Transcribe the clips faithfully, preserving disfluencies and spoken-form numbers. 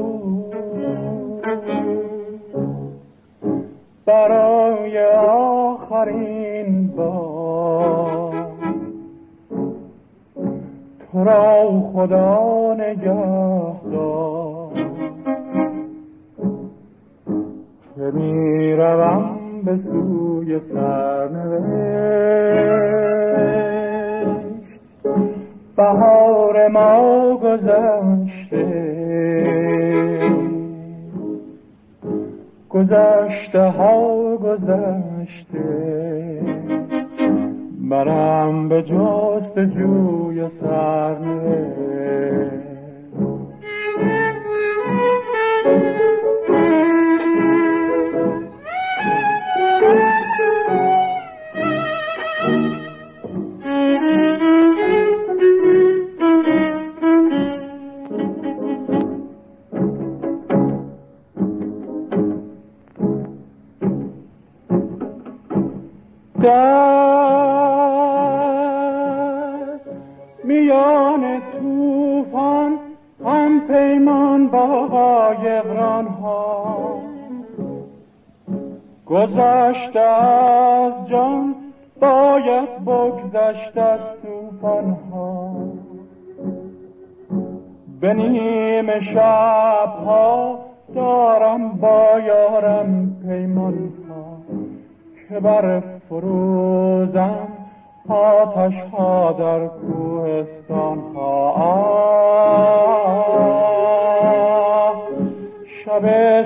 برای آخرین بار تو را خدا نگه دار که می روم به سوی سرنوشت. بهار ما گذشته، گذشته ها گذشته، منم به جستجوی سرنوشت. در میان طوفان هم پیمان با قایقران ها، گذشته از جان باید بگذشت از طوفان ها. به نیمه شب ها دارم با یارم پیمان ها که بر فروزم آتش ها در کوهستان ها. آه شب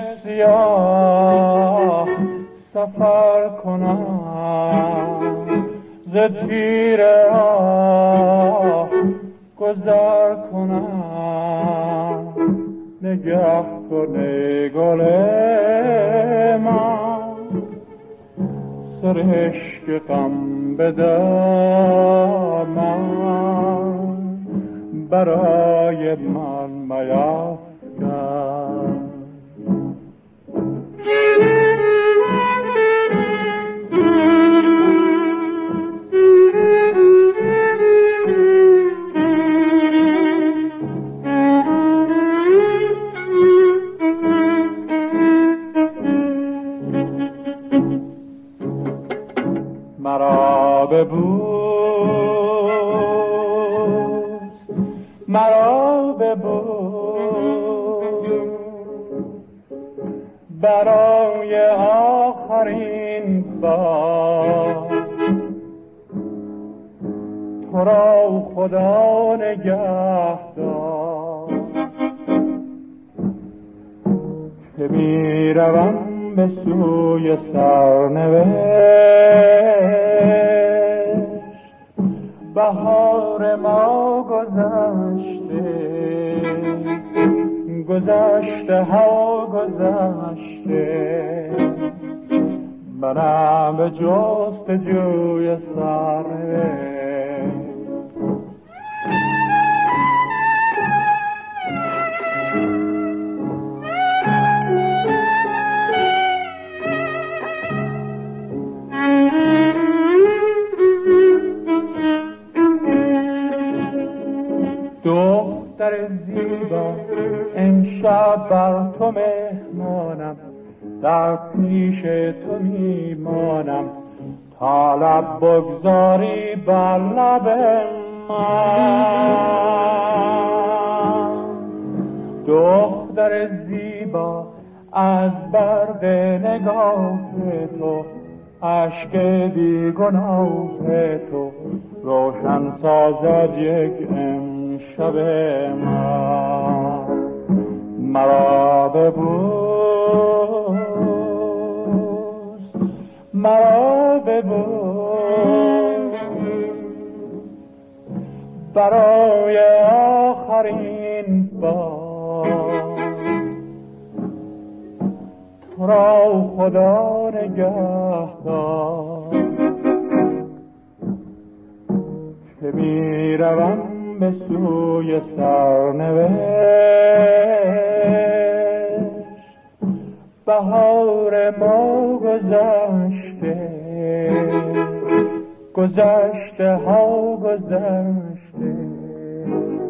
سیاه سفر کنم، ز تیر آه گذر کنم. نگه کن ای گل من، سرشک غم به دامن برای من میفکن. مرا ببوس، مرا ببوس، برای آخرین بار تو را خدا نگه دار که می روم به سوی سرنوشت. بهار ما گذشته، گذشته ها گذشته، منم به جستجوی سرنوشت. دختر زیبا امشب بر تو مهمانم، در پیش تو میمانم تا لب بگذاری بر لب من. دختر زیبا از برق نگاه تو، اشک بی گناه تو روشن سازد یک امشب من. مرا ببوس، مرا ببوس، برای آخرین بار تو را خدا نگه دار که می روم به سوی سرنوشت. بهار ما گذشته، گذشته ها گذشته،